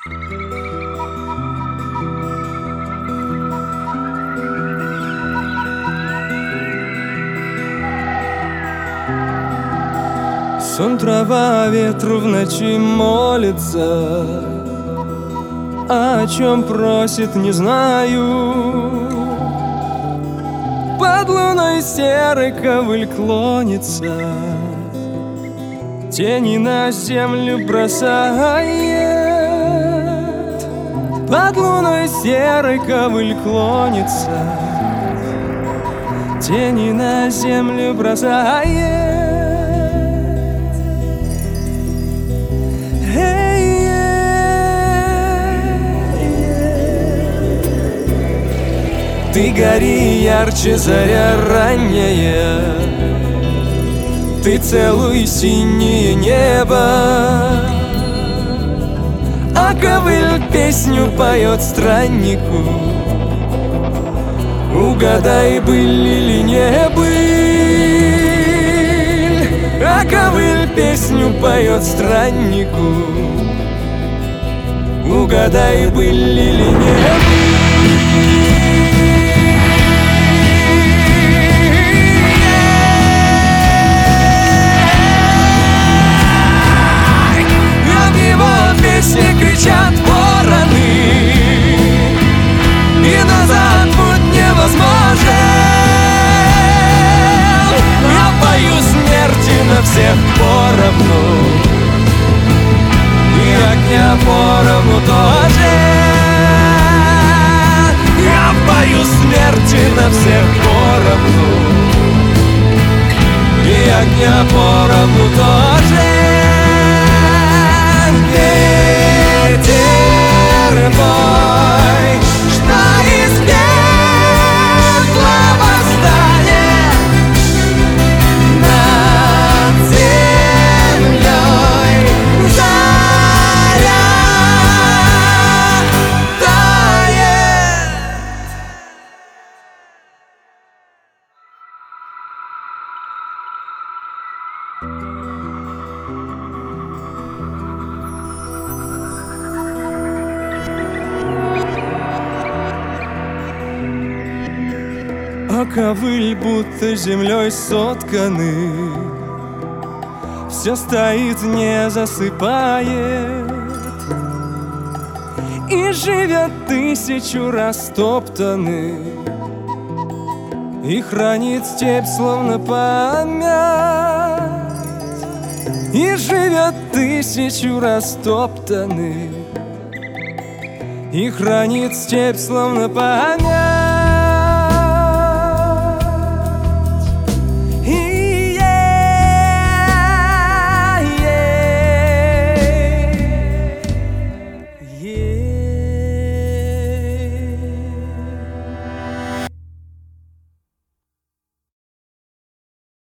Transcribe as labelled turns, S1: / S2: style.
S1: Сон, трава, ветру в ночи молится, а о чем просит, не знаю. Под луной серой ковыль клонится, тени на землю бросает. Под луной серой ковыль клонится, тени на землю бросает. Ты гори ярче, заря ранняя, ты целуй синее небо, а ковыль песню поет страннику. Угадай, быль или не быль, а ковыль песню поет страннику. Угадай, быль или не быль. Кричат вороны, и назад путь невозможен. Я пою смерти на всех поровну, и огня поровну тоже. Я пою смерти на всех поровну, и огня поровну тоже. Ветер мой, что из пепла восстанет над землей, заря тает. А ковыль будто землей сотканы, все стоит, не засыпает, и живет тысячу растоптаны, и хранит степь словно память, и живет тысячу растоптаны, и хранит степь словно память.